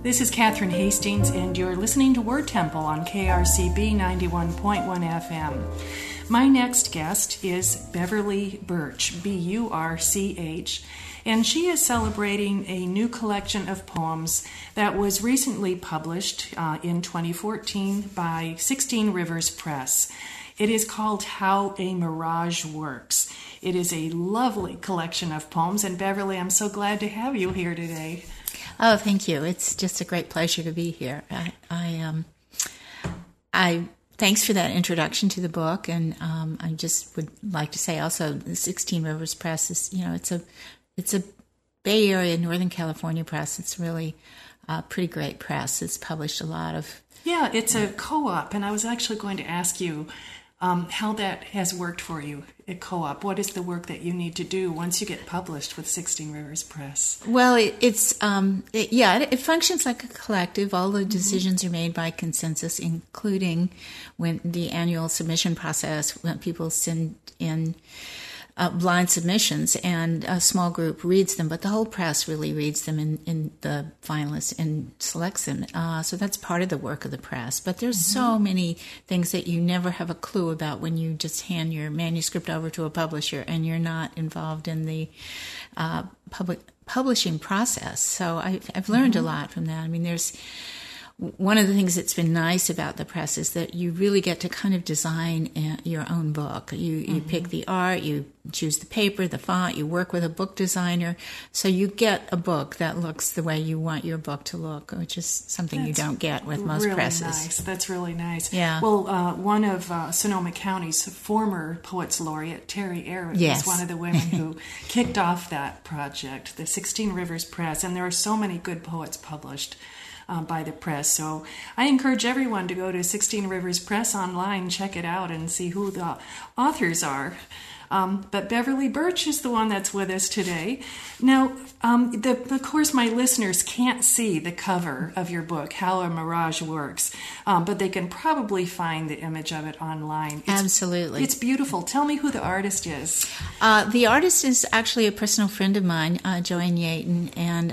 This is Catherine Hastings, and you're listening to Word Temple on KRCB 91.1 FM. My next guest is Beverly Burch, B-U-R-C-H, and she is celebrating a new collection of poems that was recently published in 2014 by 16 Rivers Press. It is called How a Mirage Works. It is a lovely collection of poems, and Beverly, I'm so glad to have you here today. Oh, thank you. It's just a great pleasure to be here. I thanks for that introduction to the book, and I just would like to say also, the 16 Rivers Press is, it's a Bay Area, Northern California press. It's really a pretty great press. It's published a lot of. Yeah, it's a co-op, and I was actually going to ask you how that has worked for you at co-op. What is the work that you need to do once you get published with 16 Rivers Press? Well, it functions like a collective. All the decisions are made by consensus, including when the annual submission process, when people send in blind submissions, and a small group reads them, but the whole press really reads them in the finalists and selects them. So that's part of the work of the press. But there's so many things that you never have a clue about when you just hand your manuscript over to a publisher and you're not involved in the publishing process. So I've learned a lot from that. I mean, there's one of the things that's been nice about the press is that you really get to kind of design your own book. You pick the art, you choose the paper, the font, you work with a book designer, so you get a book that looks the way you want your book to look, which is something you don't get with most really presses. Nice. That's really nice. Yeah. Well, one of Sonoma County's former Poets Laureate, Terry Arrett, Yes. is one of the women who kicked off that project, the 16 Rivers Press, and there are so many good poets published by the press. So I encourage everyone to go to 16 Rivers Press online, check it out, and see who the authors are. But Beverly Burch is the one that's with us today. Now, of course, my listeners can't see the cover of your book, How a Mirage Works, but they can probably find the image of it online. Absolutely. It's beautiful. Tell me who the artist is. The artist is actually a personal friend of mine, Joanne Yaton, and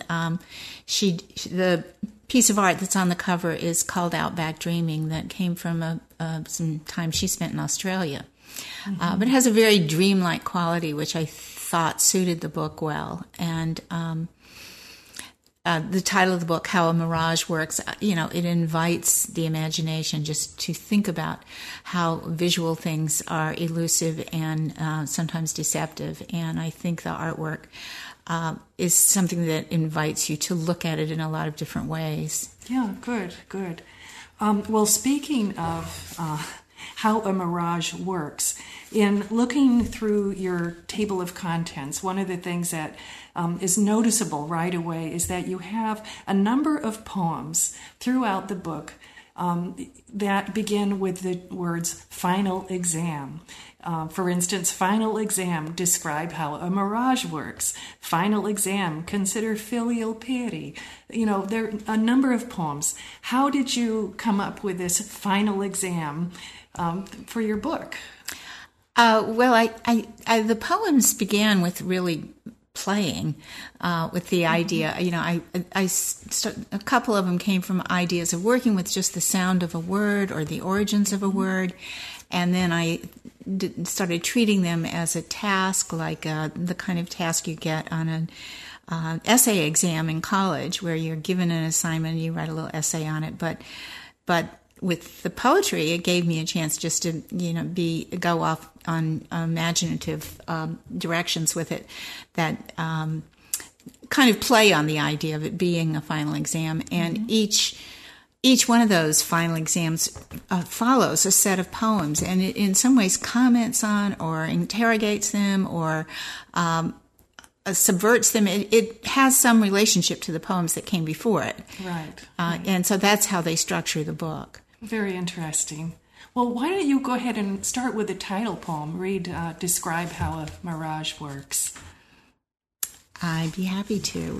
the piece of art that's on the cover is called Outback Dreaming, that came from some time she spent in Australia. But it has a very dreamlike quality, which I thought suited the book well. And the title of the book, How a Mirage Works, it invites the imagination just to think about how visual things are elusive and sometimes deceptive. And I think the artwork is something that invites you to look at it in a lot of different ways. Yeah, good. Well, speaking of How a Mirage Works, in looking through your table of contents, one of the things that is noticeable right away is that you have a number of poems throughout the book that begin with the words final exam. For instance, final exam, describe how a mirage works. Final exam, consider filial piety. There are a number of poems. How did you come up with this final exam for your book? Well, the poems began with really playing with the idea. A couple of them came from ideas of working with just the sound of a word or the origins of a word, and then I started treating them as a task, like the kind of task you get on an essay exam in college, where you're given an assignment and you write a little essay on it. But with the poetry, it gave me a chance just to go off on imaginative directions with it that kind of play on the idea of it being a final exam. And each one of those final exams follows a set of poems, and it in some ways comments on or interrogates them or subverts them. It has some relationship to the poems that came before it. Right. And so that's how they structure the book. Very interesting. Well, why don't you go ahead and start with the title poem. Describe how a mirage works. I'd be happy to.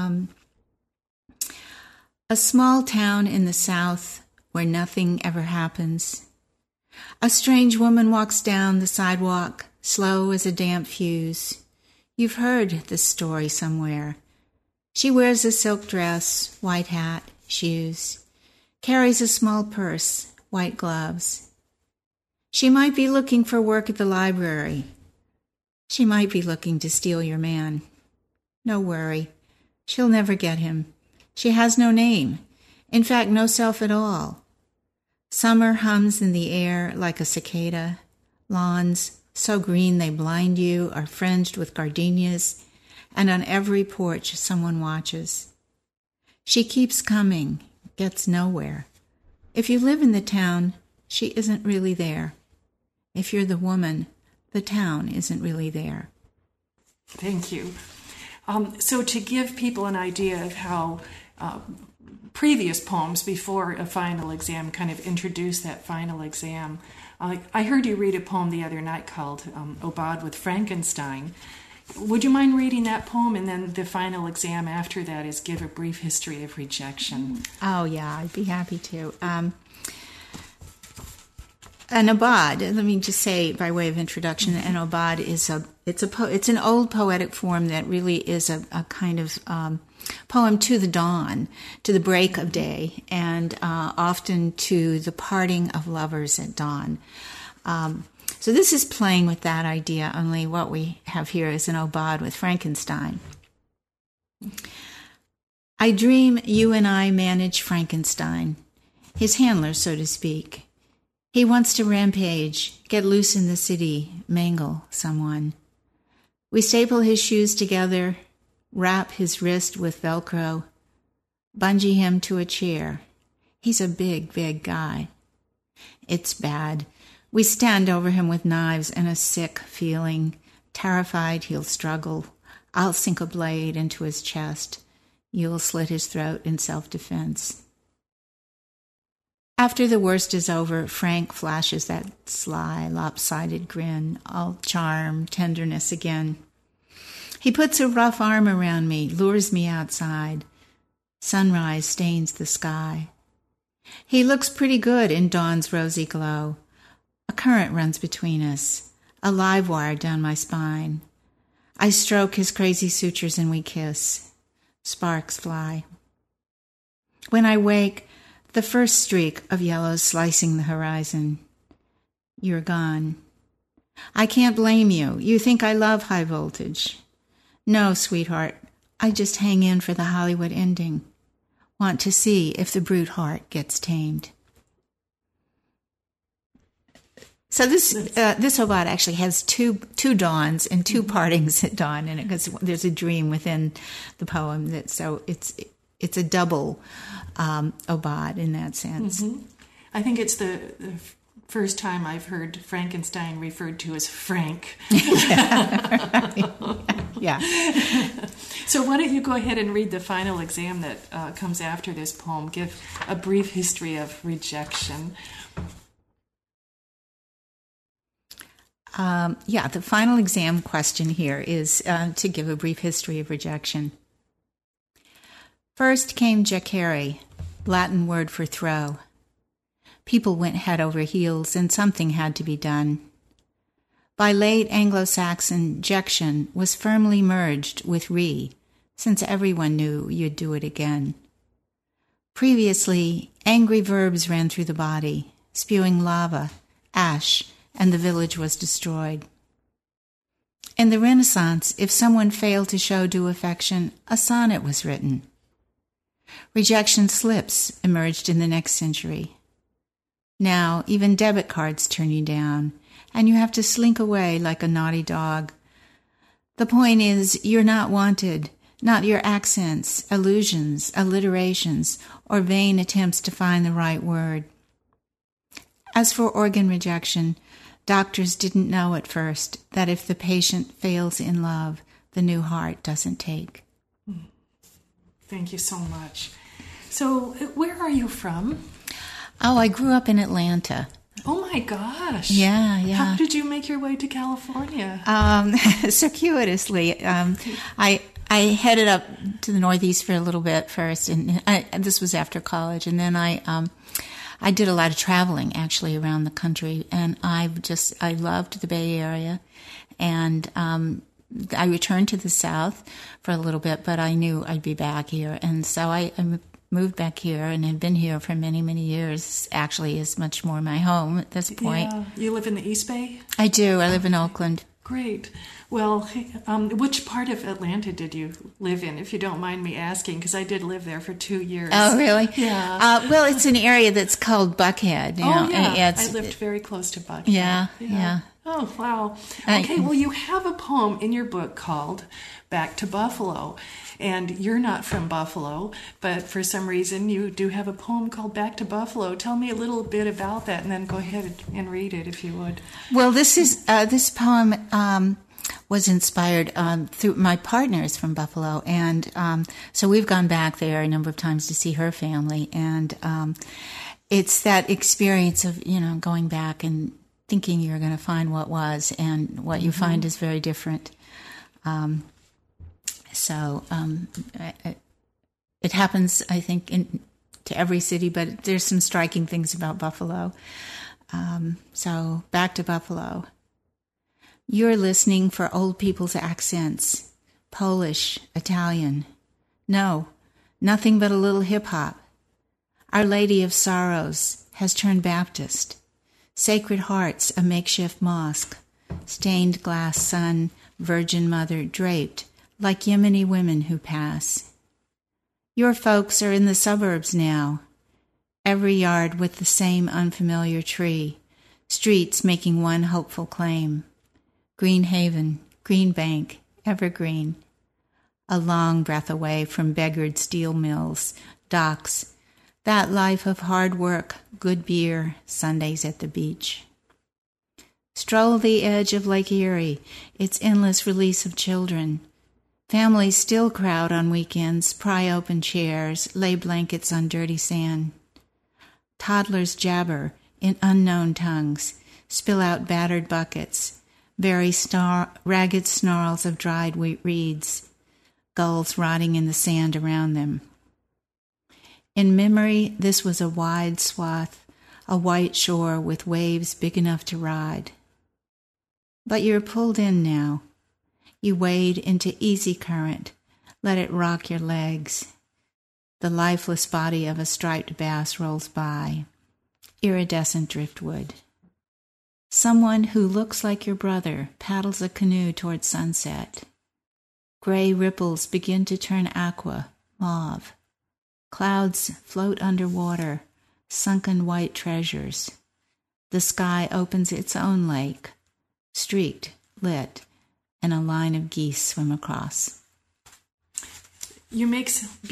A small town in the south where nothing ever happens. A strange woman walks down the sidewalk, slow as a damp fuse. You've heard this story somewhere. She wears a silk dress, white hat. shoes, carries a small purse, white gloves. She might be looking for work at the library. She might be looking to steal your man. No worry. She'll never get him. She has no name. In fact, no self at all. Summer hums in the air like a cicada. Lawns, so green they blind you, are fringed with gardenias, and on every porch someone watches. She keeps coming, gets nowhere. If you live in the town, she isn't really there. If you're the woman, the town isn't really there. Thank you. So to give people an idea of how previous poems before a final exam kind of introduce that final exam, I heard you read a poem the other night called Aubade with Frankenstein. Would you mind reading that poem? And then the final exam after that is give a brief history of rejection. Oh, yeah, I'd be happy to. An aubade, let me just say by way of introduction, an aubade is it's an old poetic form that really is a kind of poem to the dawn, to the break of day, and often to the parting of lovers at dawn. So this is playing with that idea, only what we have here is an aubade with Frankenstein. I dream you and I manage Frankenstein, his handler, so to speak. He wants to rampage, get loose in the city, mangle someone. We staple his shoes together, wrap his wrist with Velcro, bungee him to a chair. He's a big, big guy. It's bad. We stand over him with knives and a sick feeling, terrified he'll struggle. I'll sink a blade into his chest. You'll slit his throat in self-defense. After the worst is over, Frank flashes that sly, lopsided grin, all charm, tenderness again. He puts a rough arm around me, lures me outside. Sunrise stains the sky. He looks pretty good in dawn's rosy glow. A current runs between us, a live wire down my spine. I stroke his crazy sutures and we kiss. Sparks fly. When I wake, the first streak of yellow slicing the horizon. You're gone. I can't blame you. You think I love high voltage. No, sweetheart, I just hang in for the Hollywood ending. Want to see if the brute heart gets tamed. So this aubade actually has two dawns and two partings at dawn, and because there's a dream within the poem it's a double aubade in that sense. Mm-hmm. I think it's the first time I've heard Frankenstein referred to as Frank. Yeah. So why don't you go ahead and read the final exam that comes after this poem. Give a brief history of rejection. The final exam question here is to give a brief history of rejection. First came jacere, Latin word for throw. People went head over heels, and something had to be done. By late Anglo-Saxon, jection was firmly merged with since everyone knew you'd do it again. Previously, angry verbs ran through the body, spewing lava, ash, and the village was destroyed. In the Renaissance, if someone failed to show due affection, a sonnet was written. Rejection slips emerged in the next century. Now, even debit cards turn you down, and you have to slink away like a naughty dog. The point is, you're not wanted, not your accents, allusions, alliterations, or vain attempts to find the right word. As for organ rejection, doctors didn't know at first that if the patient fails in love, the new heart doesn't take. Thank you so much. So, where are you from? Oh, I grew up in Atlanta. Oh my gosh. Yeah. How did you make your way to California? Circuitously. I headed up to the Northeast for a little bit first, and this was after college, and then I did a lot of traveling actually around the country, and I loved the Bay Area, and I returned to the South for a little bit, but I knew I'd be back here, and so I moved back here and have been here for many, many years. Actually, is much more my home at this point. Yeah. You live in the East Bay? I do. I live in Oakland. Great. Well, which part of Atlanta did you live in, if you don't mind me asking? Because I did live there for 2 years. Oh, really? Yeah. Well, it's an area that's called Buckhead. Yeah. I lived very close to Buckhead. Yeah. Oh, wow. Okay, well, you have a poem in your book called Back to Buffalo. And you're not from Buffalo, but for some reason you do have a poem called Back to Buffalo. Tell me a little bit about that, and then go ahead and read it if you would. Well, this poem was inspired through my partner is from Buffalo, and so we've gone back there a number of times to see her family, and it's that experience of going back and thinking you're going to find what was, and what you find is very different. It happens, I think, to every city, but there's some striking things about Buffalo. So back to Buffalo. You're listening for old people's accents, Polish, Italian. No, nothing but a little hip-hop. Our Lady of Sorrows has turned Baptist. Sacred Hearts, a makeshift mosque. Stained glass sun, Virgin Mother draped, like Yemeni women who pass. Your folks are in the suburbs now. Every yard with the same unfamiliar tree. Streets making one hopeful claim. Green Haven, Green Bank, Evergreen. A long breath away from beggared steel mills, docks. That life of hard work, good beer, Sundays at the beach. Stroll the edge of Lake Erie, its endless release of children. Families still crowd on weekends, pry open chairs, lay blankets on dirty sand. Toddlers jabber in unknown tongues, spill out battered buckets, bury ragged snarls of dried reeds, gulls rotting in the sand around them. In memory, this was a wide swath, a white shore with waves big enough to ride. But you're pulled in now. You wade into easy current, let it rock your legs. The lifeless body of a striped bass rolls by, iridescent driftwood. Someone who looks like your brother paddles a canoe toward sunset. Gray ripples begin to turn aqua, mauve. Clouds float underwater, sunken white treasures. The sky opens its own lake, streaked, lit, and a line of geese swim across. You make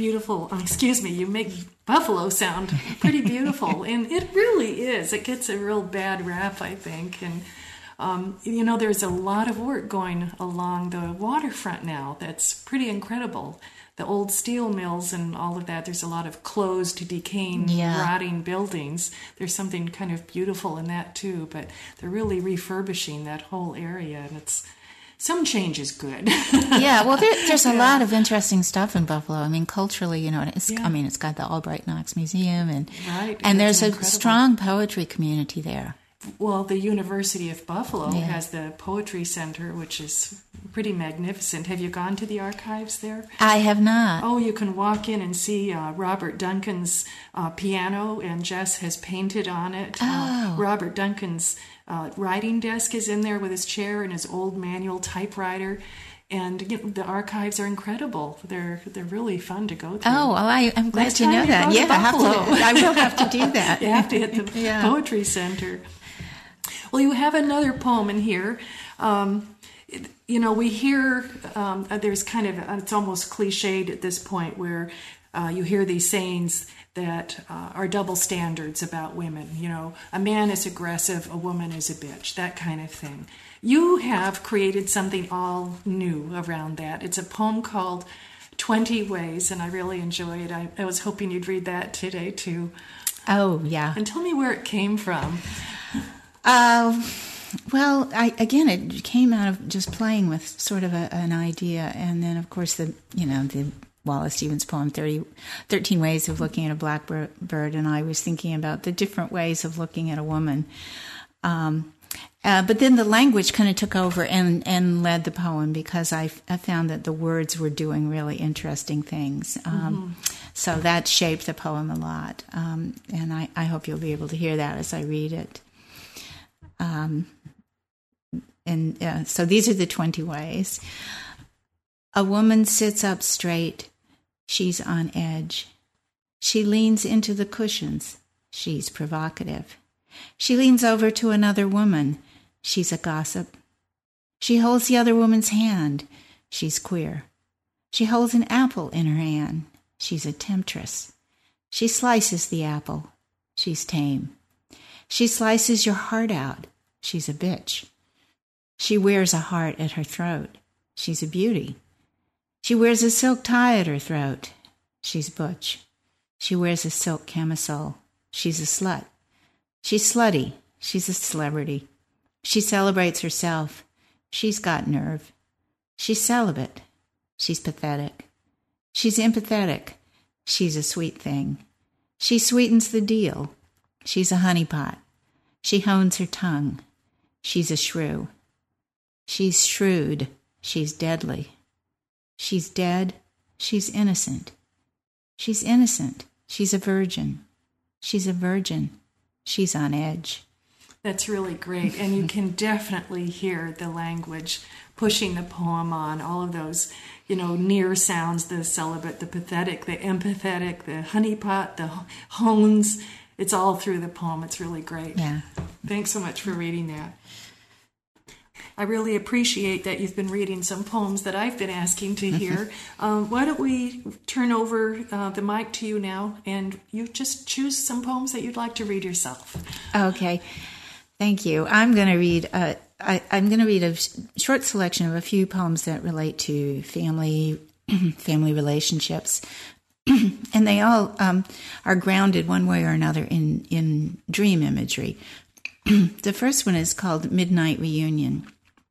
you make Buffalo sound pretty beautiful, and it really is. It gets a real bad rap, I think, and there's a lot of work going along the waterfront now that's pretty incredible. The old steel mills and all of that, there's a lot of closed, decaying, rotting buildings. There's something kind of beautiful in that too, but they're really refurbishing that whole area, and some change is good. Yeah, well, there's a lot of interesting stuff in Buffalo. I mean, culturally, it's got the Albright Knox Museum, and there's a strong poetry community there. Well, the University of Buffalo has the Poetry Center, which is pretty magnificent. Have you gone to the archives there? I have not. Oh, you can walk in and see Robert Duncan's piano, and Jess has painted on it. Robert Duncan's writing desk is in there with his chair and his old manual typewriter. And the archives are incredible. They're really fun to go through. Oh, well, I'm glad to know that. Yeah, I will have to do that. You have to hit the Poetry Center. Well, you have another poem in here. We hear there's kind of, it's almost cliched at this point where you hear these sayings that are double standards about women. A man is aggressive, a woman is a bitch, that kind of thing. You have created something all new around that. It's a poem called 20 Ways, and I really enjoy it. I was hoping you'd read that today, too. Oh, yeah. And tell me where it came from. Well, it came out of just playing with sort of an idea, and then, of course, the Wallace Stevens poem, 13 Ways of Looking at a Blackbird, and I was thinking about the different ways of looking at a woman. But then the language kind of took over and led the poem, because I found that the words were doing really interesting things. So that shaped the poem a lot. And I hope you'll be able to hear that as I read it. So these are the 20 ways. A woman sits up straight. She's on edge. She leans into the cushions. She's provocative. She leans over to another woman. She's a gossip. She holds the other woman's hand. She's queer. She holds an apple in her hand. She's a temptress. She slices the apple. She's tame. She slices your heart out. She's a bitch. She wears a heart at her throat. She's a beauty. She wears a silk tie at her throat. She's butch. She wears a silk camisole. She's a slut. She's slutty. She's a celebrity. She celebrates herself. She's got nerve. She's celibate. She's pathetic. She's empathetic. She's a sweet thing. She sweetens the deal. She's a honeypot. She hones her tongue. She's a shrew. She's shrewd. She's deadly. She's dead. She's innocent. She's innocent. She's a virgin. She's a virgin. She's on edge. That's really great. And you can definitely hear the language pushing the poem on, all of those, near sounds, the celibate, the pathetic, the empathetic, the honeypot, the hones. It's all through the poem. It's really great. Yeah. Thanks so much for reading that. I really appreciate that you've been reading some poems that I've been asking to hear. Why don't we turn over the mic to you now, and you just choose some poems that you'd like to read yourself. Okay, thank you. I'm going to read. I'm going to read a short selection of a few poems that relate to family relationships, and they all are grounded one way or another in dream imagery. The first one is called Midnight Reunion.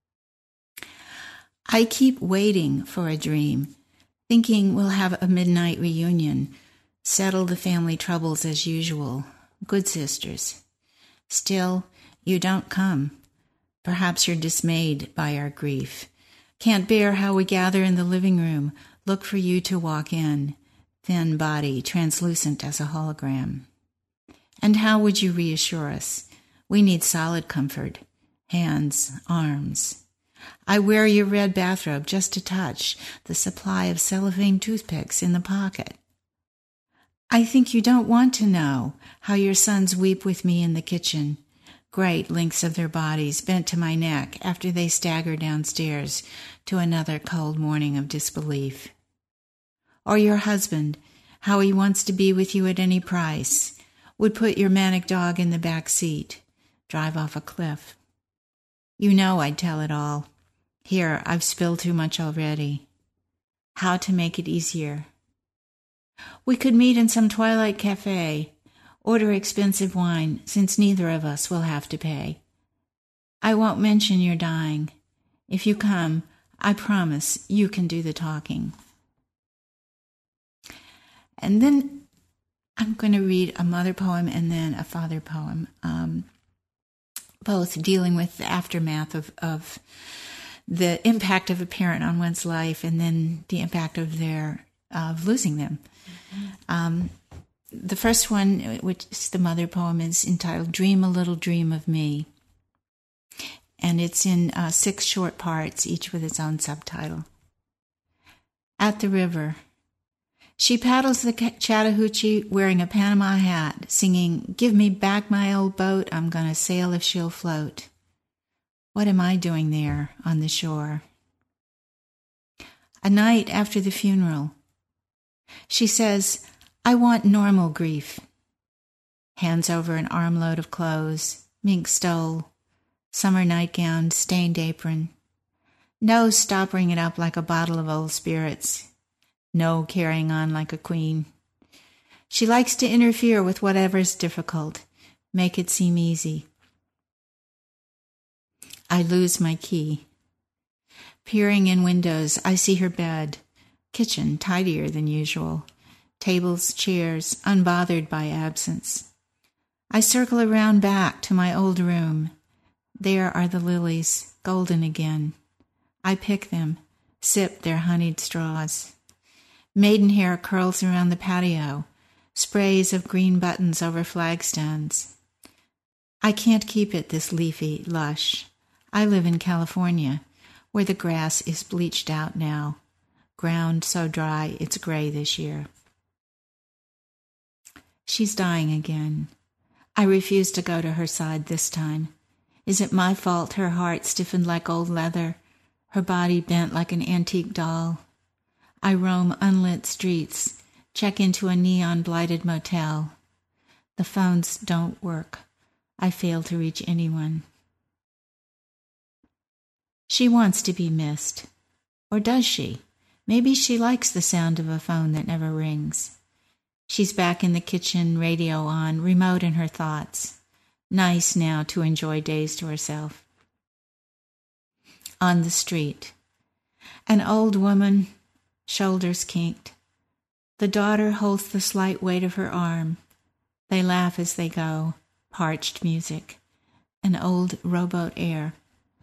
I keep waiting for a dream, thinking we'll have a midnight reunion, settle the family troubles as usual, good sisters. Still, you don't come. Perhaps you're dismayed by our grief. Can't bear how we gather in the living room, look for you to walk in, thin body, translucent as a hologram. And how would you reassure us? We need solid comfort, hands, arms. I wear your red bathrobe just to touch, the supply of cellophane toothpicks in the pocket. I think you don't want to know how your sons weep with me in the kitchen, great lengths of their bodies bent to my neck after they stagger downstairs to another cold morning of disbelief. Or your husband, how he wants to be with you at any price, would put your manic dog in the back seat, drive off a cliff. You know I'd tell it all. Here, I've spilled too much already. How to make it easier. We could meet in some twilight cafe, order expensive wine, since neither of us will have to pay. I won't mention you're dying. If you come, I promise you can do the talking. And then I'm going to read a mother poem and then a father poem, both dealing with the aftermath of the impact of a parent on one's life and then the impact of losing them. Mm-hmm. The first one, which is the mother poem, is entitled Dream a Little Dream of Me. And it's in 6 short parts, each with its own subtitle. At the river. She paddles the Chattahoochee wearing a Panama hat, singing, "Give me back my old boat, I'm gonna sail if she'll float." What am I doing there on the shore? A night after the funeral. She says, I want normal grief. Hands over an armload of clothes, mink stole, summer nightgown, stained apron. No stoppering it up like a bottle of old spirits. No carrying on like a queen. She likes to interfere with whatever's difficult, make it seem easy. I lose my key. Peering in windows, I see her bed, kitchen tidier than usual, tables, chairs, unbothered by absence. I circle around back to my old room. There are the lilies, golden again. I pick them, sip their honeyed straws. Maidenhair curls around the patio, sprays of green buttons over flagstones. I can't keep it this leafy lush. I live in California, where the grass is bleached out now, ground so dry it's gray this year. She's dying again. I refuse to go to her side this time. Is it my fault her heart stiffened like old leather, her body bent like an antique doll? I roam unlit streets, check into a neon-blighted motel. The phones don't work. I fail to reach anyone. She wants to be missed. Or does she? Maybe she likes the sound of a phone that never rings. She's back in the kitchen, radio on, remote in her thoughts. Nice now to enjoy days to herself. On the street. An old woman, shoulders kinked. The daughter holds the slight weight of her arm. They laugh as they go. Parched music. An old rowboat air.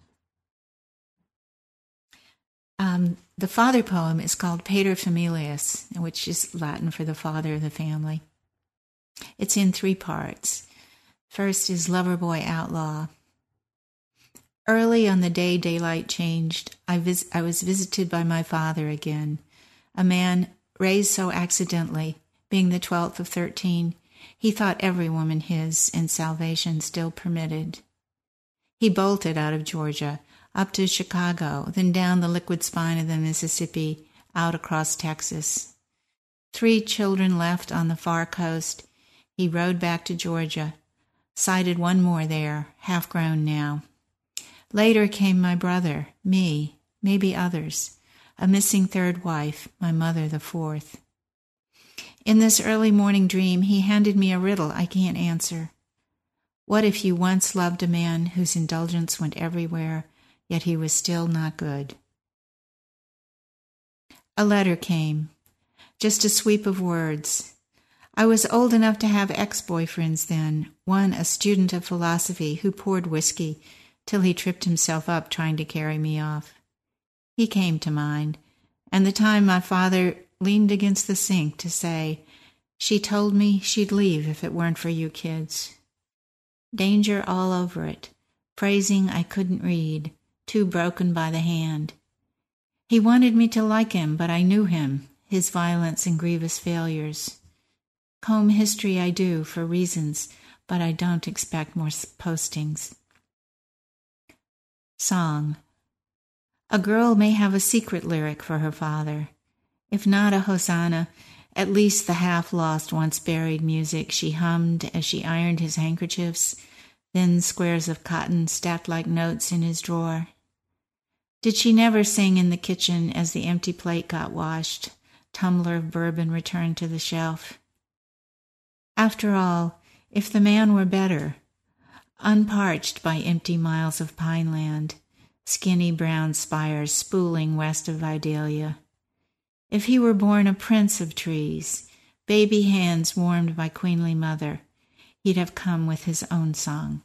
The father poem is called Paterfamilias, which is Latin for the father of the family. It's in 3 parts. First is Loverboy Outlaw. Early on the day daylight changed, I was visited by my father again, a man raised so accidentally, being the 12th of 13, he thought every woman his and salvation still permitted. He bolted out of Georgia, up to Chicago, then down the liquid spine of the Mississippi, out across Texas. 3 children left on the far coast. He rode back to Georgia, sighted 1 more there, half grown now. Later came my brother, me, maybe others, a missing 3rd wife, my mother the 4th. In this early morning dream, he handed me a riddle I can't answer. What if you once loved a man whose indulgence went everywhere, yet he was still not good? A letter came, just a sweep of words. I was old enough to have ex-boyfriends then, one a student of philosophy who poured whiskey till he tripped himself up trying to carry me off. He came to mind, and the time my father leaned against the sink to say, "She told me she'd leave if it weren't for you kids." Danger all over it, phrasing I couldn't read, too broken by the hand. He wanted me to like him, but I knew him, his violence and grievous failures. Comb history I do for reasons, but I don't expect more postings. Song. A girl may have a secret lyric for her father. If not a hosanna, at least the half-lost, once-buried music she hummed as she ironed his handkerchiefs, thin squares of cotton stacked like notes in his drawer. Did she never sing in the kitchen as the empty plate got washed, tumbler of bourbon returned to the shelf? After all, if the man were better, unparched by empty miles of pine land, skinny brown spires spooling west of Vidalia, if he were born a prince of trees, baby hands warmed by queenly mother, he'd have come with his own song.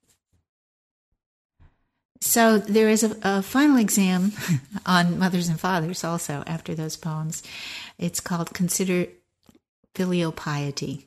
So there is a final exam on mothers and fathers also after those poems. It's called Consider Filial Piety.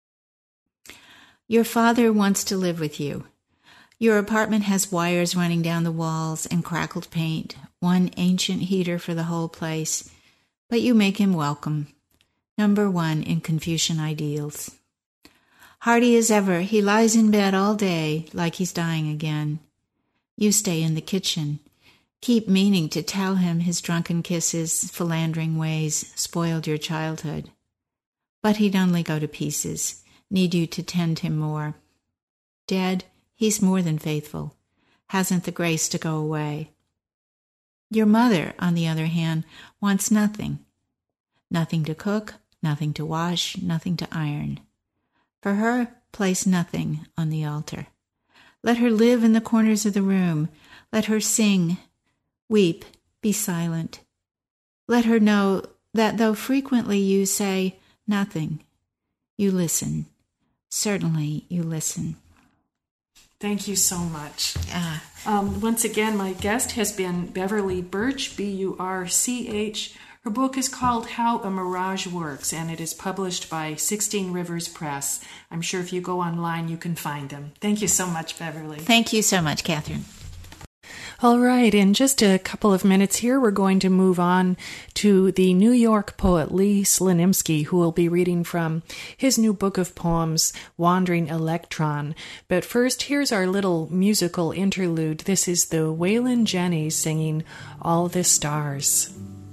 Your father wants to live with you. Your apartment has wires running down the walls and crackled paint, one ancient heater for the whole place, but you make him welcome. Number 1 in Confucian ideals. Hearty as ever, he lies in bed all day like he's dying again. You stay in the kitchen, keep meaning to tell him his drunken kisses, philandering ways spoiled your childhood. But he'd only go to pieces, need you to tend him more. Dead, he's more than faithful, hasn't the grace to go away. Your mother, on the other hand, wants nothing. Nothing to cook, nothing to wash, nothing to iron. For her, place nothing on the altar. Let her live in the corners of the room. Let her sing, weep, be silent. Let her know that though frequently you say nothing, you listen. Certainly you listen. Thank you so much. Once again, my guest has been Beverly Birch, Burch. Her book is called How a Mirage Works, and it is published by 16 Rivers Press. I'm sure if you go online, you can find them. Thank you so much, Beverly. Thank you so much, Catherine. All right, in just a couple of minutes here, we're going to move on to the New York poet Lee Slanimsky, who will be reading from his new book of poems, Wandering Electron. But first, here's our little musical interlude. This is the Waylon Jennings singing All the Stars.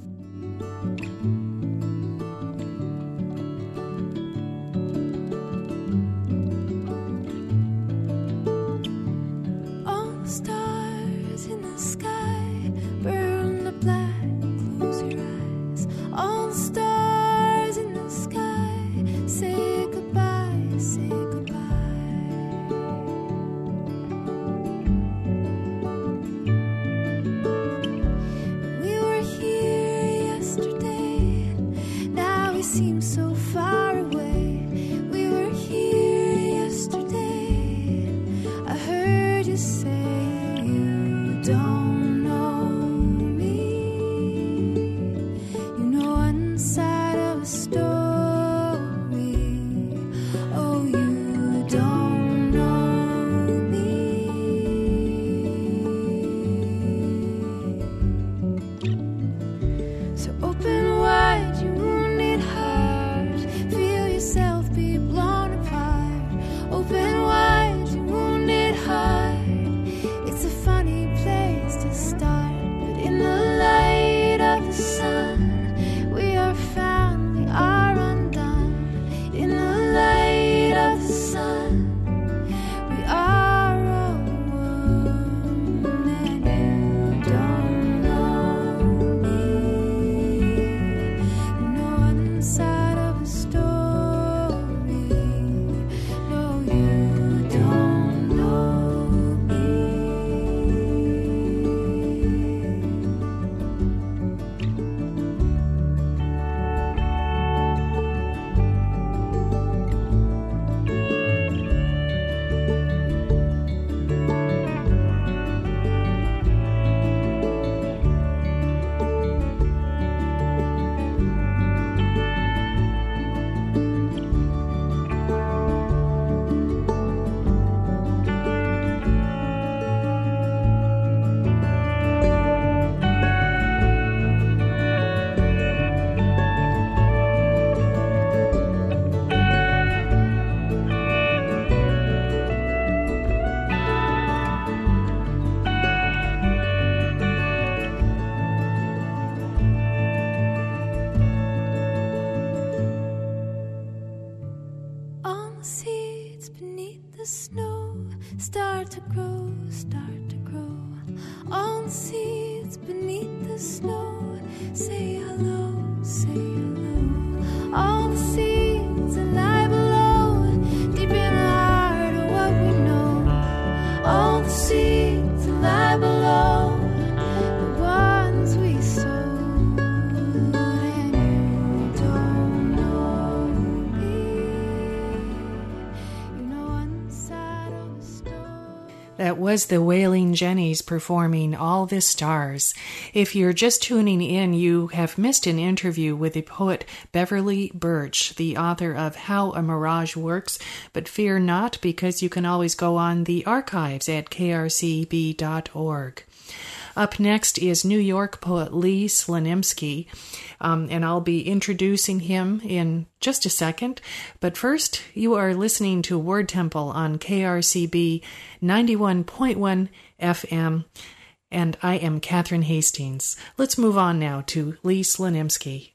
That was the Waylon Jennings performing All the Stars. If you're just tuning in, you have missed an interview with the poet Beverly Birch, the author of How a Mirage Works, but fear not, because you can always go on the archives at krcb.org. Up next is New York poet Lee Slanimsky, and I'll be introducing him in just a second. But first, you are listening to Word Temple on KRCB 91.1 FM, and I am Catherine Hastings. Let's move on now to Lee Slanimsky.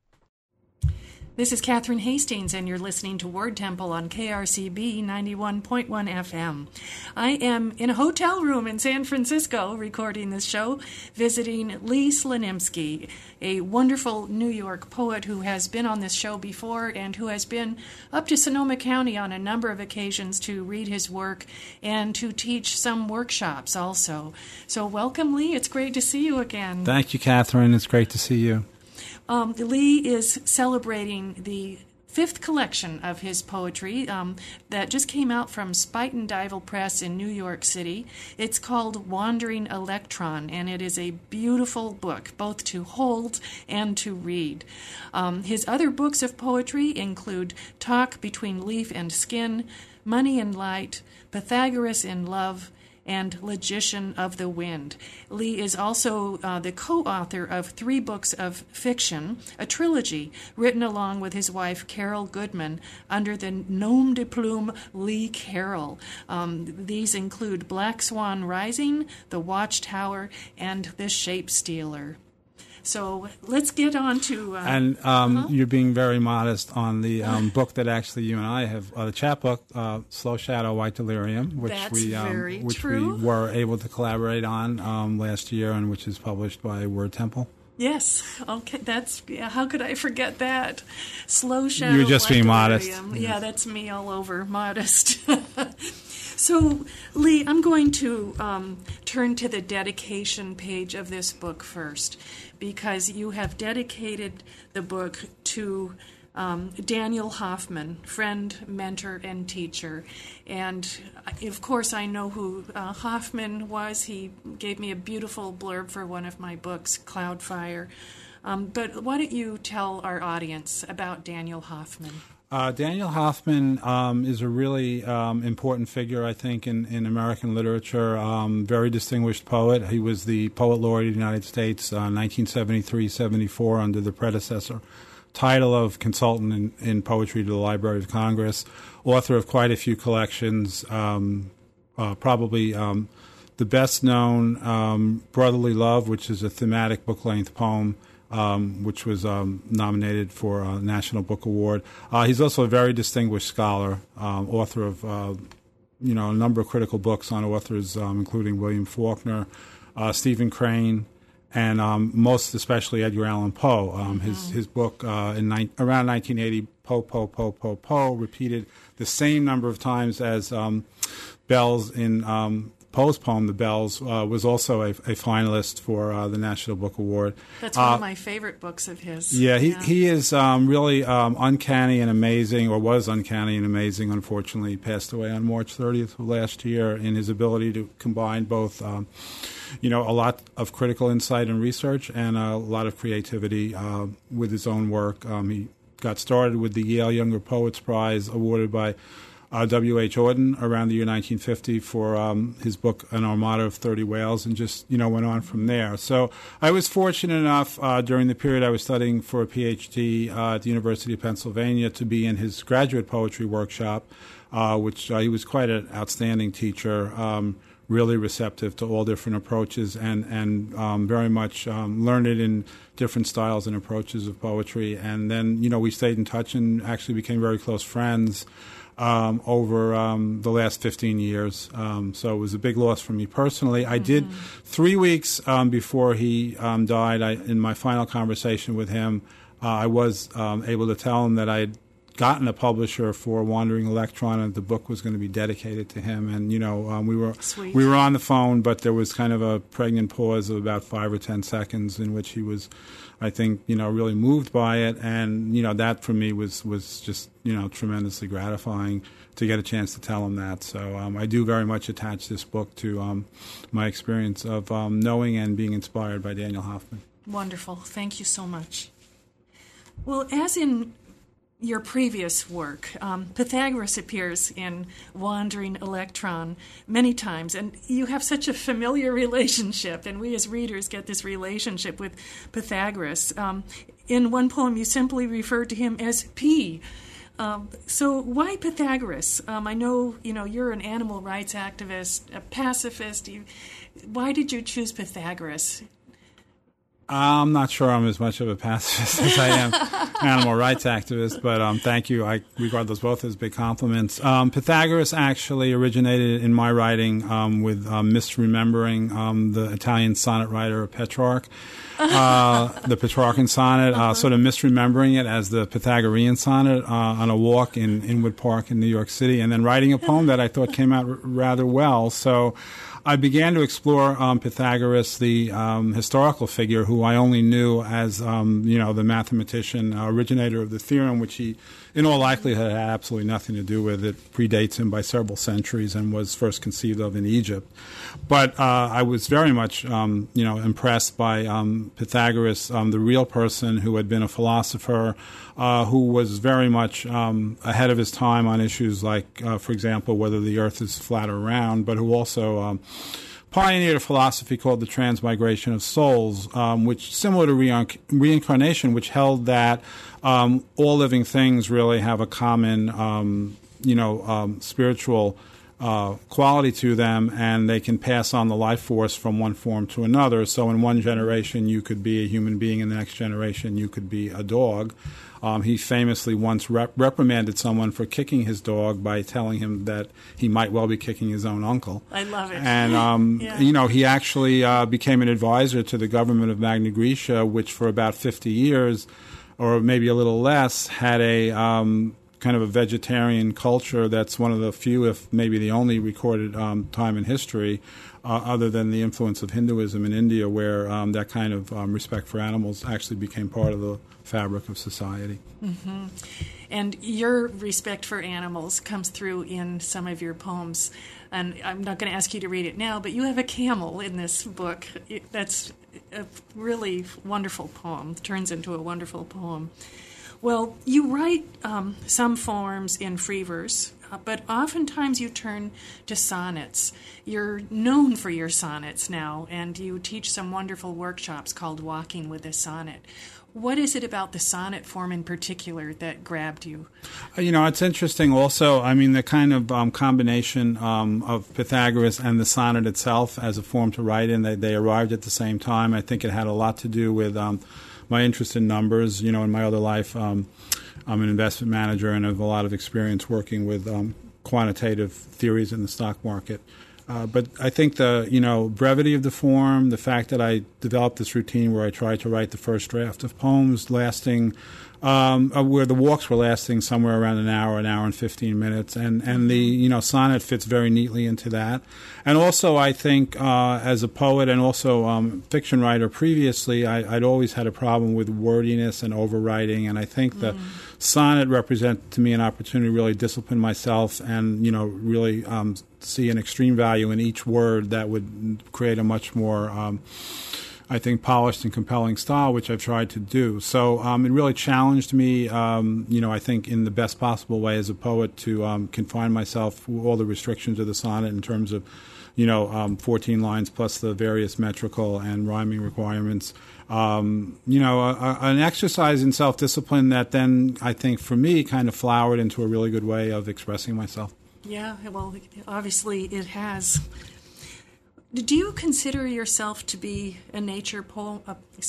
This is Catherine Hastings, and you're listening to Word Temple on KRCB 91.1 FM. I am in a hotel room in San Francisco recording this show, visiting Lee Slanimsky, a wonderful New York poet who has been on this show before and who has been up to Sonoma County on a number of occasions to read his work and to teach some workshops also. So welcome, Lee. It's great to see you again. Thank you, Catherine. It's great to see you. Lee is celebrating the fifth collection of his poetry that just came out from Spuyten Duyvil Press in New York City. It's called Wandering Electron, and it is a beautiful book, both to hold and to read. His other books of poetry include Talk Between Leaf and Skin, Money and Light, Pythagoras in Love, and Logician of the Wind. Lee is also the co-author of 3 books of fiction, a trilogy written along with his wife Carol Goodman under the nom de plume Lee Carroll. These include Black Swan Rising, The Watchtower, and The Shape Stealer. So let's get on to... You're being very modest on the book that actually you and I have, the chat book, Slow Shadow, White Delirium, which we were able to collaborate on last year and which is published by Word Temple. Yes. Okay. How could I forget that? Slow Shadow, You're just being modest. Yeah, that's me all over, modest. So, Lee, I'm going to turn to the dedication page of this book first, because you have dedicated the book to Daniel Hoffman, friend, mentor, and teacher. And, of course, I know who Hoffman was. He gave me a beautiful blurb for one of my books, Cloudfire. But why don't you tell our audience about Daniel Hoffman? Daniel Hoffman is a really important figure, I think, in American literature. Very distinguished poet. He was the Poet Laureate of the United States 1973-74 under the predecessor title of Consultant in Poetry to the Library of Congress. Author of quite a few collections. Probably the best known, Brotherly Love, which is a thematic book-length poem, which was nominated for a National Book Award. He's also a very distinguished scholar, author of a number of critical books on authors, including William Faulkner, Stephen Crane, and most especially Edgar Allan Poe. His book around 1980, Poe, repeated the same number of times as Bells in Poe's poem, The Bells, was also a finalist for the National Book Award. That's one of my favorite books of his. Yeah, he is really uncanny and amazing, or was uncanny and amazing. Unfortunately, he passed away on March 30th of last year in his ability to combine both, a lot of critical insight and research and a lot of creativity with his own work. He got started with the Yale Younger Poets Prize awarded by W.H. Auden around the year 1950 for his book An Armada of 30 Whales, and just went on from there. So I was fortunate enough during the period I was studying for a PhD at the University of Pennsylvania to be in his graduate poetry workshop, which he was quite an outstanding teacher, really receptive to all different approaches and very much learned in different styles and approaches of poetry. And then we stayed in touch and actually became very close friends over the last 15 years. So it was a big loss for me personally. I did 3 weeks before he died. In my final conversation with him, I was able to tell him that I had gotten a publisher for Wandering Electron, and the book was going to be dedicated to him. And we were on the phone, but there was kind of a pregnant pause of about 5 or 10 seconds in which he was, I think, really moved by it. And, that for me was just, tremendously gratifying to get a chance to tell him that. So I do very much attach this book to my experience of knowing and being inspired by Daniel Hoffman. Wonderful. Thank you so much. Well, as in your previous work, Pythagoras appears in Wandering Electron many times, and you have such a familiar relationship, and we as readers get this relationship with Pythagoras. In one poem, you simply refer to him as P. So why Pythagoras? I know, you're an animal rights activist, a pacifist. Why did you choose Pythagoras? I'm not sure I'm as much of a pacifist as I am animal rights activist, but thank you. I regard those both as big compliments. Pythagoras actually originated in my writing with misremembering the Italian sonnet writer Petrarch, the Petrarchan sonnet, sort of misremembering it as the Pythagorean sonnet on a walk in Inwood Park in New York City, and then writing a poem that I thought came out rather well. So I began to explore Pythagoras, the historical figure who I only knew as, the mathematician originator of the theorem, which he, in all likelihood, had absolutely nothing to do with. It predates him by several centuries and was first conceived of in Egypt. But I was very much, impressed by Pythagoras, the real person who had been a philosopher, who was very much ahead of his time on issues like, for example, whether the Earth is flat or round, but who also pioneered a philosophy called the transmigration of souls, which, similar to reincarnation, which held that all living things really have a common, spiritual quality to them, and they can pass on the life force from one form to another. So in one generation, you could be a human being. In the next generation, you could be a dog. He famously once reprimanded someone for kicking his dog by telling him that he might well be kicking his own uncle. I love it. And, he actually became an advisor to the government of Magna Graecia, which for about 50 years, or maybe a little less, had a kind of a vegetarian culture that's one of the few, if maybe the only recorded time in history, other than the influence of Hinduism in India, where that kind of respect for animals actually became part of the fabric of society. Mm-hmm. And your respect for animals comes through in some of your poems. And I'm not going to ask you to read it now, but you have a camel in this book. That's a really wonderful poem. It turns into a wonderful poem. Well, you write some forms in free verse, but oftentimes you turn to sonnets. You're known for your sonnets now, and you teach some wonderful workshops called Walking with a Sonnet. What is it about the sonnet form in particular that grabbed you? It's interesting also, the kind of combination of Pythagoras and the sonnet itself as a form to write in, they arrived at the same time. I think it had a lot to do with my interest in numbers. In my other life, I'm an investment manager and have a lot of experience working with quantitative theories in the stock market. But I think the brevity of the form, the fact that I developed this routine where I tried to write the first draft of poems lasting, where the walks were lasting somewhere around an hour and 15 minutes, and the sonnet fits very neatly into that. And also, I think as a poet and also fiction writer previously, I'd always had a problem with wordiness and overwriting, and I think the sonnet represented to me an opportunity to really discipline myself and really see an extreme value in each word that would create a much more I think polished and compelling style, which I've tried to do. So it really challenged me, I think in the best possible way as a poet to confine myself to all the restrictions of the sonnet in terms of 14 lines plus the various metrical and rhyming requirements. An exercise in self-discipline that then, I think, for me, kind of flowered into a really good way of expressing myself. Yeah, well, obviously it has. Do you consider yourself to be a nature poet?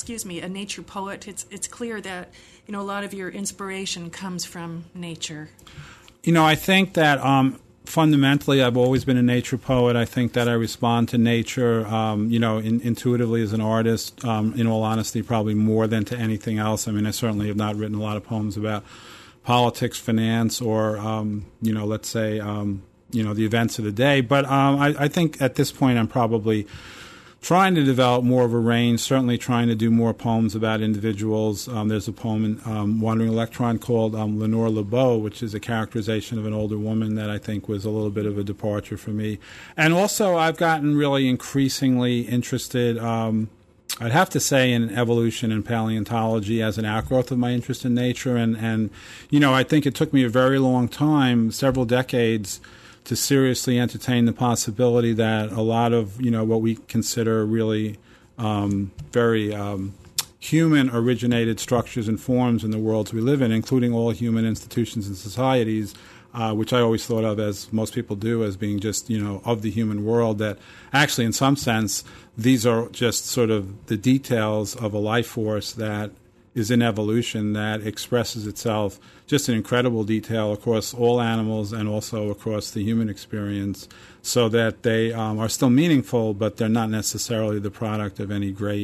It's clear that a lot of your inspiration comes from nature. I think that fundamentally, I've always been a nature poet. I think that I respond to nature, intuitively as an artist. In all honesty, probably more than to anything else. I certainly have not written a lot of poems about politics, finance, or let's say the events of the day. But I think at this point, I'm probably trying to develop more of a range, certainly trying to do more poems about individuals. There's a poem in Wandering Electron called Lenore Lebeau, which is a characterization of an older woman that I think was a little bit of a departure for me. And also, I've gotten really increasingly interested, I'd have to say, in evolution and paleontology as an outgrowth of my interest in nature. And I think it took me a very long time, several decades, to seriously entertain the possibility that a lot of what we consider really very human-originated structures and forms in the worlds we live in, including all human institutions and societies, which I always thought of, as most people do, as being just of the human world, that actually in some sense these are just sort of the details of a life force that is in evolution, that expresses itself just in incredible detail across all animals and also across the human experience, so that they are still meaningful, but they're not necessarily the product of any great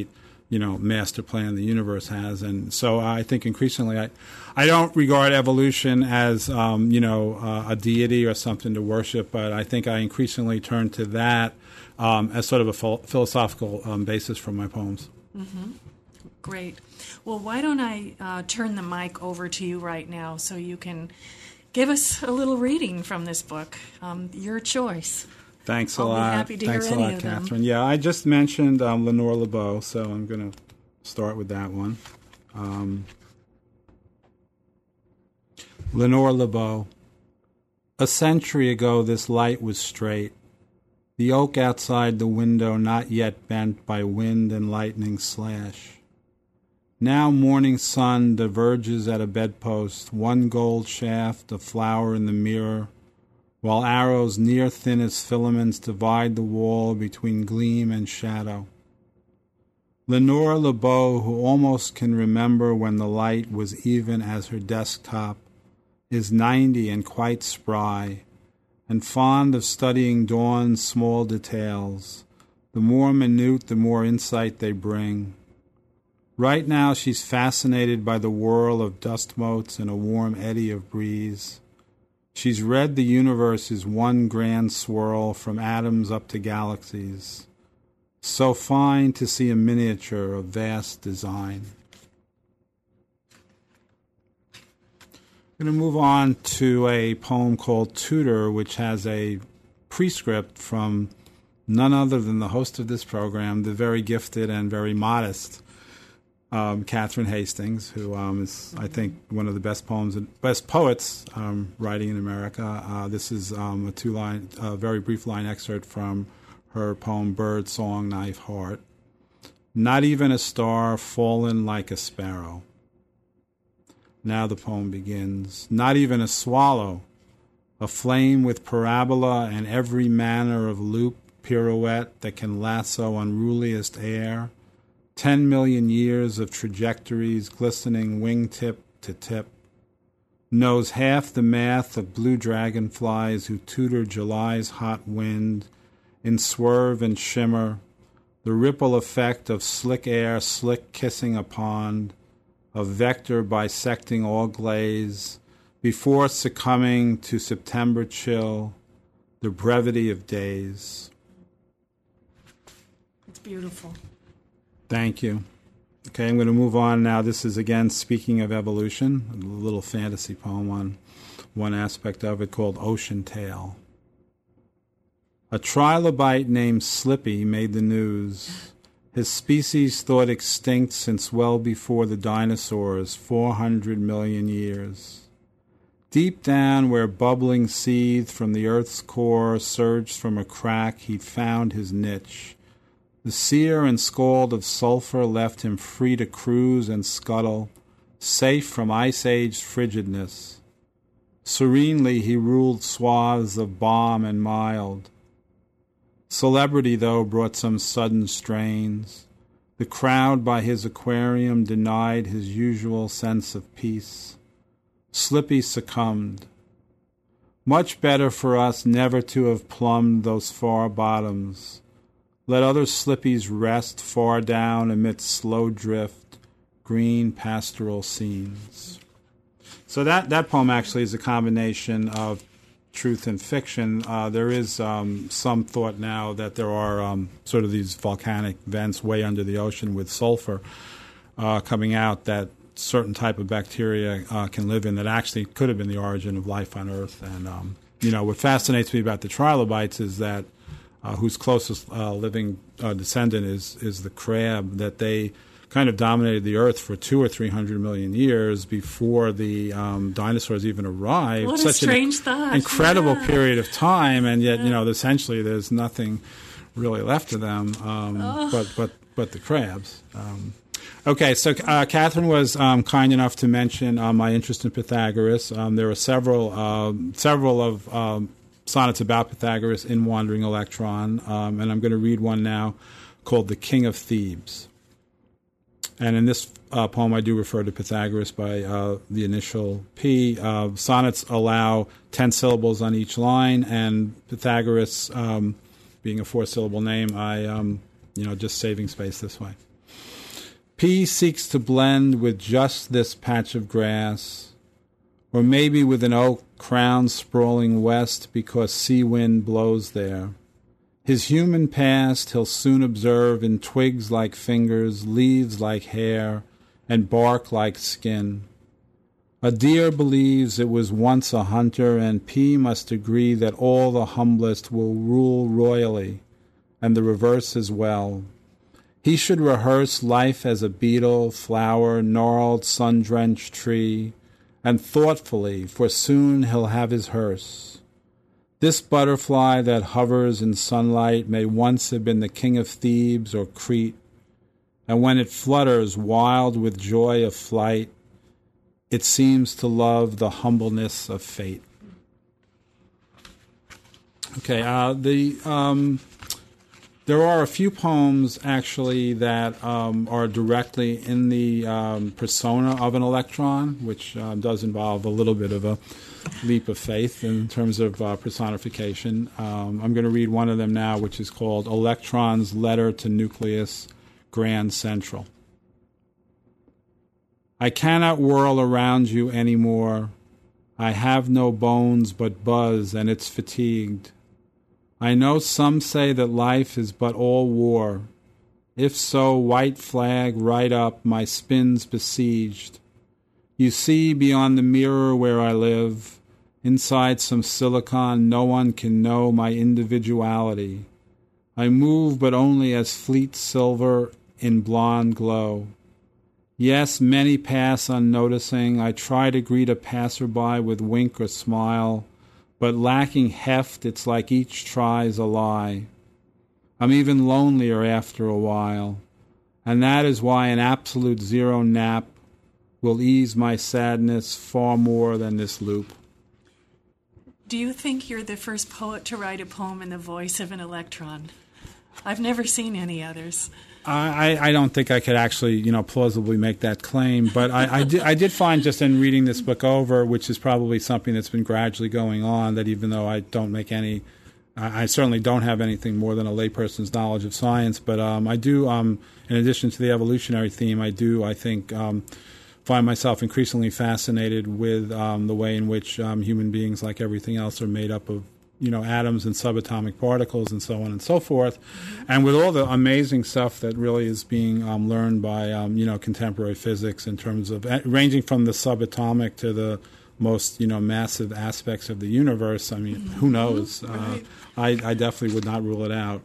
master plan the universe has. And so I think increasingly I don't regard evolution as, a deity or something to worship, but I think I increasingly turn to that as sort of a philosophical basis for my poems. Mm-hmm. Great. Well, why don't I turn the mic over to you right now so you can give us a little reading from this book. Your choice. Thanks a lot. I'll be happy to hear any of them. Catherine. Yeah, I just mentioned Lenore Leboeuf, so I'm going to start with that one. Lenore Leboeuf. A century ago this light was straight, the oak outside the window not yet bent by wind and lightning slash. Now morning sun diverges at a bedpost, one gold shaft, a flower in the mirror, while arrows near thin as filaments divide the wall between gleam and shadow. Lenore Leboeuf, who almost can remember when the light was even as her desktop, is 90 and quite spry, and fond of studying dawn's small details. The more minute, the more insight they bring. Right now she's fascinated by the whirl of dust motes in a warm eddy of breeze. She's read the universe as one grand swirl from atoms up to galaxies. So fine to see a miniature of vast design. I'm going to move on to a poem called Tutor, which has a prescript from none other than the host of this program, the very gifted and very modest Catherine Hastings, who is, I think, one of the best poets writing in America. This is a very brief line excerpt from her poem Bird Song Knife Heart. Not even a star fallen like a sparrow. Now the poem begins. Not even a swallow, aflame with parabola and every manner of loop pirouette that can lasso unruliest air, 10 million years of trajectories glistening wingtip to tip, knows half the math of blue dragonflies who tutor July's hot wind in swerve and shimmer, the ripple effect of slick air slick kissing a pond, of vector bisecting all glaze, before succumbing to September chill, the brevity of days. It's beautiful. Thank you. Okay, I'm going to move on now. This is, again, speaking of evolution, a little fantasy poem on one aspect of it called Ocean Tale. A trilobite named Slippy made the news. His species thought extinct since well before the dinosaurs, 400 million years. Deep down where bubbling seethed from the earth's core surged from a crack, he'd found his niche. The sear and scald of sulfur left him free to cruise and scuttle, safe from ice-age frigidness. Serenely he ruled swaths of balm and mild. Celebrity, though, brought some sudden strains. The crowd by his aquarium denied his usual sense of peace. Slippy succumbed. Much better for us never to have plumbed those far bottoms. Let other slippies rest far down amidst slow drift, green pastoral scenes. So that poem actually is a combination of truth and fiction. There is some thought now that there are sort of these volcanic vents way under the ocean with sulfur coming out that certain type of bacteria can live in that actually could have been the origin of life on Earth. And, what fascinates me about the trilobites is that whose closest living descendant is the crab, that they kind of dominated the Earth for 200 or 300 million years before the dinosaurs even arrived. What Such a strange thought. Incredible period of time, and yet, essentially there's nothing really left of them but the crabs. Okay, so Catherine was kind enough to mention my interest in Pythagoras. There are several of sonnets about Pythagoras in Wandering Electron, and I'm going to read one now called The King of Thebes. And in this poem, I do refer to Pythagoras by the initial P. Sonnets allow 10 syllables on each line, and Pythagoras, being a 4-syllable name, I just saving space this way. P seeks to blend with just this patch of grass, or maybe with an oak crown sprawling west because sea wind blows there. His human past he'll soon observe in twigs like fingers, leaves like hair, and bark like skin. A deer believes it was once a hunter, and P must agree that all the humblest will rule royally, and the reverse as well. He should rehearse life as a beetle, flower, gnarled, sun-drenched tree, and thoughtfully, for soon he'll have his hearse. This butterfly that hovers in sunlight may once have been the king of Thebes or Crete, and when it flutters wild with joy of flight, it seems to love the humbleness of fate. Okay, there are a few poems, actually, that are directly in the persona of an electron, which does involve a little bit of a leap of faith in terms of personification. I'm going to read one of them now, which is called Electron's Letter to Nucleus Grand Central. I cannot whirl around you any more. I have no bones but buzz, and it's fatigued. I know some say that life is but all war. If so, white flag right up, my spins besieged. You see beyond the mirror where I live, inside some silicon no one can know my individuality. I move but only as fleet silver in blonde glow. Yes, many pass unnoticing. I try to greet a passerby with wink or smile, but lacking heft, it's like each tries a lie. I'm even lonelier after a while, and that is why an absolute zero nap will ease my sadness far more than this loop. Do you think you're the first poet to write a poem in the voice of an electron? I've never seen any others. I don't think I could actually, plausibly make that claim. But I did find just in reading this book over, which is probably something that's been gradually going on, that even though I don't make any, I certainly don't have anything more than a layperson's knowledge of science. But I do, in addition to the evolutionary theme, I think, find myself increasingly fascinated with the way in which human beings, like everything else, are made up of atoms and subatomic particles and so on and so forth, and with all the amazing stuff that really is being learned by contemporary physics in terms of ranging from the subatomic to the most massive aspects of the universe. I mean, who knows? Right. I definitely would not rule it out.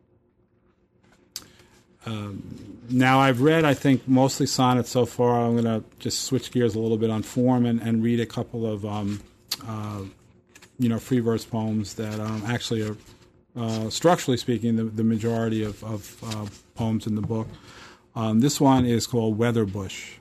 Now, I've read, I think, mostly sonnets so far. I'm going to just switch gears a little bit on form and read a couple of free verse poems that actually are, structurally speaking, the majority of poems in the book. This one is called Weatherbush.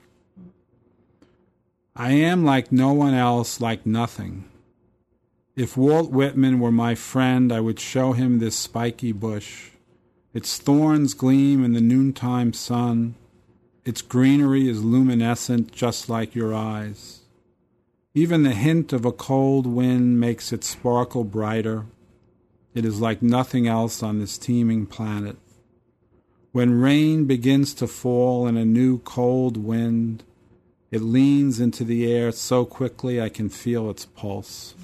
I am like no one else, like nothing. If Walt Whitman were my friend, I would show him this spiky bush. Its thorns gleam in the noontime sun. Its greenery is luminescent, just like your eyes. Even the hint of a cold wind makes it sparkle brighter. It is like nothing else on this teeming planet. When rain begins to fall in a new cold wind, it leans into the air so quickly I can feel its pulse.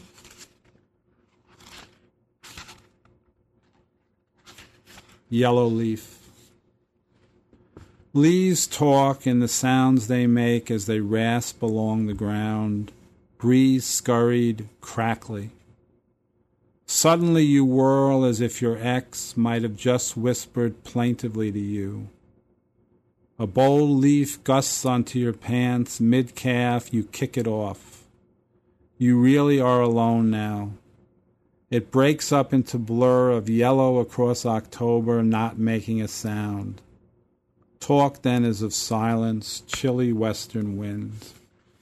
Yellow leaf. Leaves talk in the sounds they make as they rasp along the ground. Breeze scurried, crackly. Suddenly you whirl as if your ex might have just whispered plaintively to you. A bold leaf gusts onto your pants, mid-calf, you kick it off. You really are alone now. It breaks up into blur of yellow across October, not making a sound. Talk then is of silence, chilly western winds.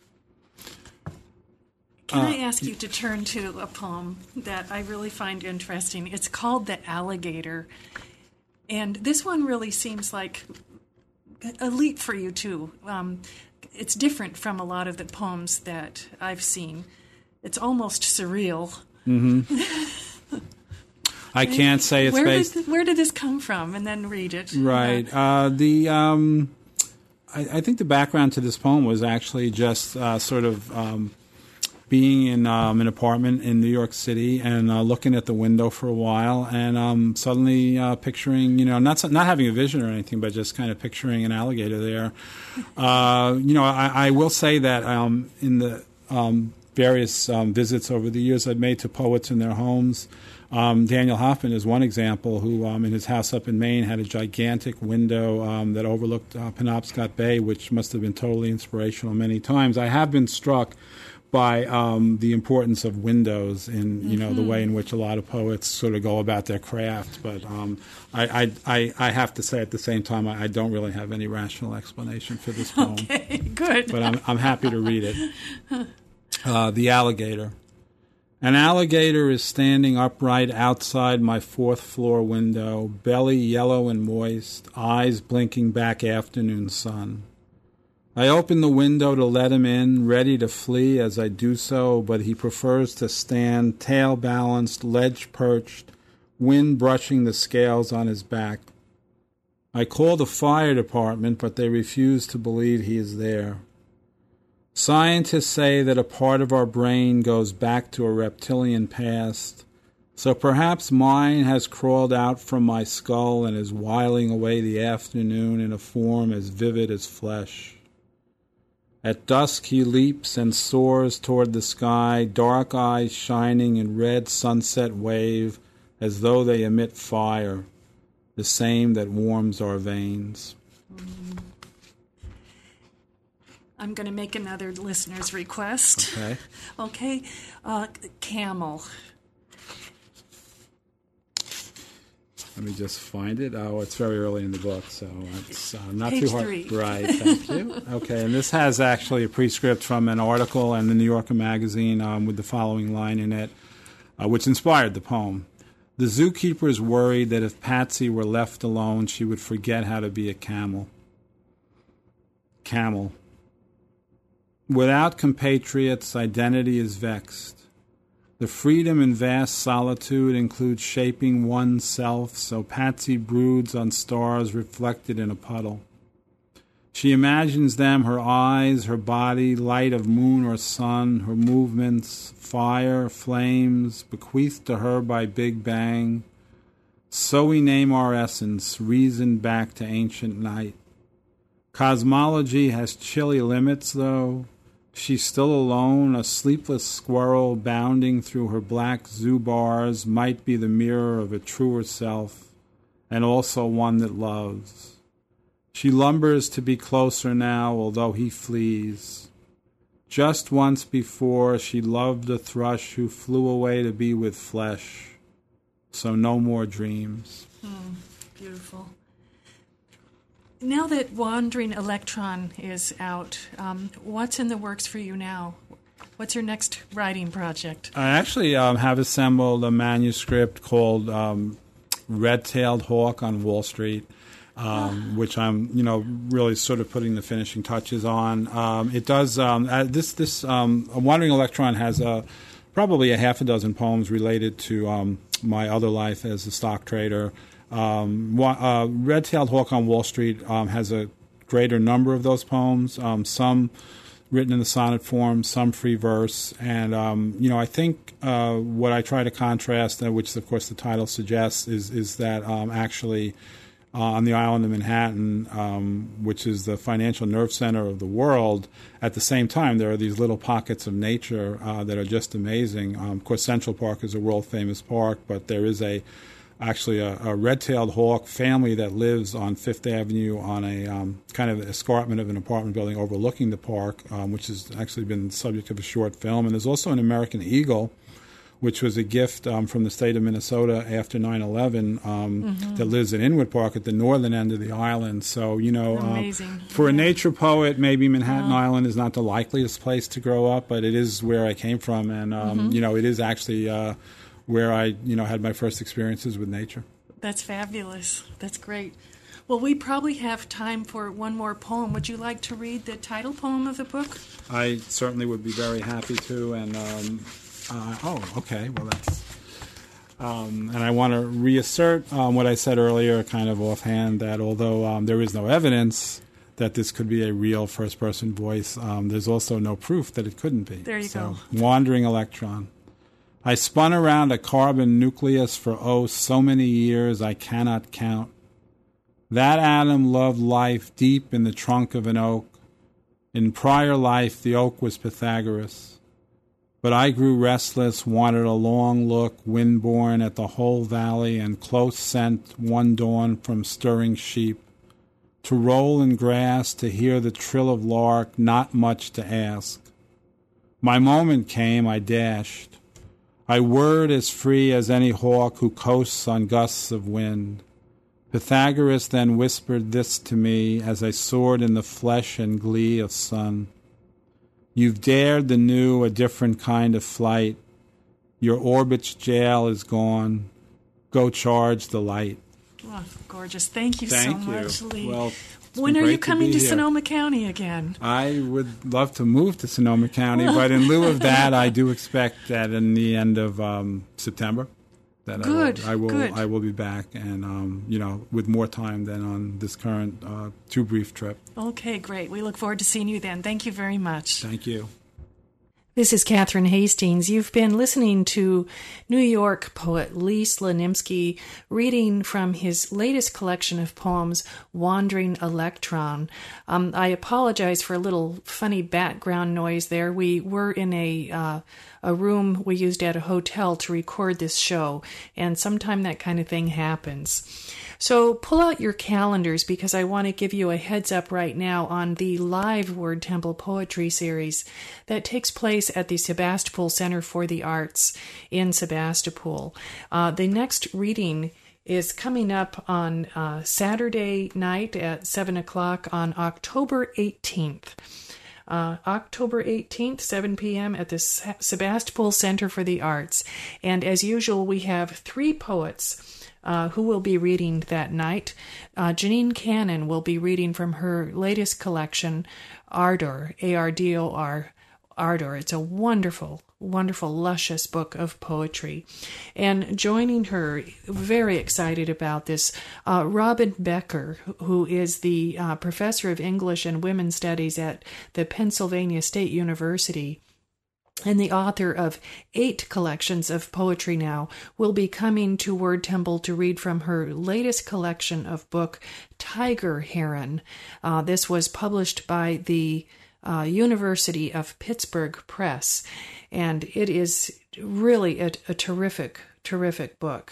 Can I ask you to turn to a poem that I really find interesting? It's called The Alligator. And this one really seems like a leap for you, too. It's different from a lot of the poems that I've seen. It's almost surreal. Mm-hmm. I can't say it's based... Where did this come from? And then read it. Right. I think the background to this poem was actually just sort of being in an apartment in New York City and looking at the window for a while and suddenly picturing, not having a vision or anything, but just kind of picturing an alligator there. I will say that in the various visits over the years I've made to poets in their homes, Daniel Hoffman is one example who, in his house up in Maine, had a gigantic window that overlooked Penobscot Bay, which must have been totally inspirational many times. I have been struck by the importance of windows in the way in which a lot of poets sort of go about their craft. But I have to say at the same time I don't really have any rational explanation for this poem. Okay, good. But I'm happy to read it. The Alligator. An alligator is standing upright outside my fourth floor window, belly yellow and moist, eyes blinking back afternoon sun. I open the window to let him in, ready to flee as I do so, but he prefers to stand tail-balanced, ledge-perched, wind brushing the scales on his back. I call the fire department, but they refuse to believe he is there. Scientists say that a part of our brain goes back to a reptilian past, so perhaps mine has crawled out from my skull and is whiling away the afternoon in a form as vivid as flesh. At dusk he leaps and soars toward the sky, dark eyes shining in red sunset wave as though they emit fire, the same that warms our veins. I'm going to make another listener's request. Okay. Okay. Camel. Let me just find it. Oh, it's very early in the book, so it's not Page too hard. 3. Right, thank you. Okay, and this has actually a prescript from an article in the New Yorker magazine with the following line in it, which inspired the poem. The zookeeper is worried that if Patsy were left alone, she would forget how to be a camel. Camel. Without compatriots, identity is vexed. The freedom and vast solitude includes shaping oneself, so Patsy broods on stars reflected in a puddle. She imagines them, her eyes, her body, light of moon or sun, her movements, fire, flames, bequeathed to her by Big Bang. So we name our essence, reason back to ancient night. Cosmology has chilly limits, though. She's still alone, a sleepless squirrel bounding through her black zoo bars might be the mirror of a truer self, and also one that loves. She lumbers to be closer now, although he flees. Just once before, she loved a thrush who flew away to be with flesh, so no more dreams. Beautiful. Now that Wandering Electron is out, what's in the works for you now? What's your next writing project? I actually have assembled a manuscript called Red-Tailed Hawk on Wall Street, which I'm, really sort of putting the finishing touches on. It does this Wandering Electron has probably a half a dozen poems related to my other life as a stock trader. Red-Tailed Hawk on Wall Street has a greater number of those poems, some written in the sonnet form, some free verse. And, I think what I try to contrast, which of course the title suggests, is that actually on the island of Manhattan, which is the financial nerve center of the world, at the same time there are these little pockets of nature that are just amazing. Of course, Central Park is a world-famous park, but there is actually a red-tailed hawk family that lives on Fifth Avenue on a kind of escarpment of an apartment building overlooking the park, which has actually been the subject of a short film. And there's also an American eagle, which was a gift from the state of Minnesota after 9/11 that lives in Inwood Park at the northern end of the island. So, amazing. For a nature poet, maybe Manhattan Island is not the likeliest place to grow up, but it is where I came from. And, it is actually where I, had my first experiences with nature. That's fabulous. That's great. Well, we probably have time for one more poem. Would you like to read the title poem of the book? I certainly would be very happy to. And, okay. Well, that's... and I want to reassert what I said earlier, kind of offhand, that although there is no evidence that this could be a real first-person voice. There's also no proof that it couldn't be. There you go. Wandering electron. I spun around a carbon nucleus for so many years I cannot count. That atom loved life deep in the trunk of an oak. In prior life, the oak was Pythagoras. But I grew restless, wanted a long look, wind-borne at the whole valley and close scent one dawn from stirring sheep. To roll in grass, to hear the trill of lark, not much to ask. My moment came, I dashed. I whirred as free as any hawk who coasts on gusts of wind. Pythagoras then whispered this to me as I soared in the flesh and glee of sun. You've dared the new, a different kind of flight. Your orbit's jail is gone. Go charge the light. Oh, gorgeous. Thank you so much, Lee. Well, when are you coming to Sonoma County again? I would love to move to Sonoma County, but in lieu of that, I do expect that in the end of September, that I will be back, and with more time than on this current too brief trip. Okay, great. We look forward to seeing you then. Thank you very much. Thank you. This is Catherine Hastings. You've been listening to New York poet Lee Slonimsky reading from his latest collection of poems, Wandering Electron. I apologize for a little funny background noise there. We were in a room we used at a hotel to record this show, and sometime that kind of thing happens. So pull out your calendars, because I want to give you a heads up right now on the live Word Temple Poetry Series that takes place at the Sebastopol Center for the Arts in Sebastopol. The next reading is coming up on Saturday night at 7 o'clock on October 18th. October 18th, 7 p.m. at the Sebastopol Center for the Arts. And as usual, we have 3 poets who will be reading that night. Janine Cannon will be reading from her latest collection, Ardor, A-R-D-O-R, Ardor. It's a wonderful, wonderful, luscious book of poetry. And joining her, very excited about this, Robin Becker, who is the professor of English and Women's Studies at the Pennsylvania State University, and the author of 8 collections of poetry now, will be coming to Word Temple to read from her latest collection of book, Tiger Heron. This was published by the University of Pittsburgh Press, and it is really a terrific, terrific book.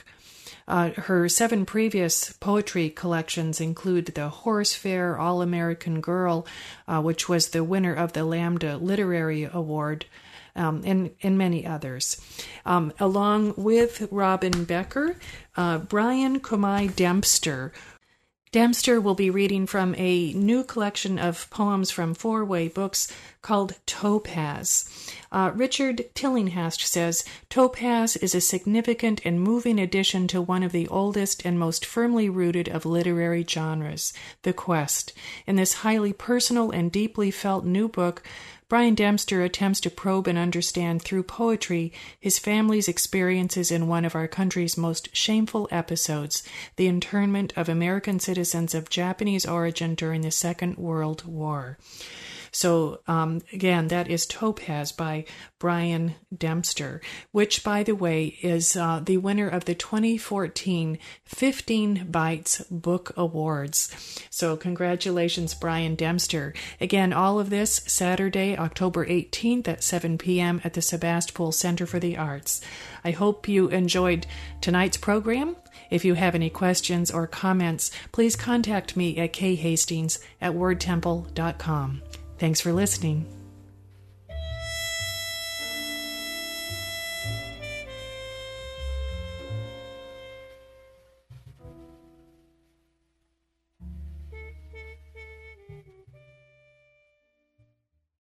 Her 7 previous poetry collections include The Horse Fair, All-American Girl, which was the winner of the Lambda Literary Award, and many others. Along with Robin Becker, Brian Comay Dempster. Dempster will be reading from a new collection of poems from 4-Way Books called Topaz. Richard Tillinghast says, Topaz is a significant and moving addition to one of the oldest and most firmly rooted of literary genres, The Quest. In this highly personal and deeply felt new book, Brian Dempster attempts to probe and understand through poetry his family's experiences in one of our country's most shameful episodes, the internment of American citizens of Japanese origin during the Second World War. So, again, that is Topaz by Brian Dempster, which, by the way, is the winner of the 2014 15 Bites Book Awards. So, congratulations, Brian Dempster. Again, all of this Saturday, October 18th at 7 p.m. at the Sebastopol Center for the Arts. I hope you enjoyed tonight's program. If you have any questions or comments, please contact me at khastings@wordtemple.com. Thanks for listening.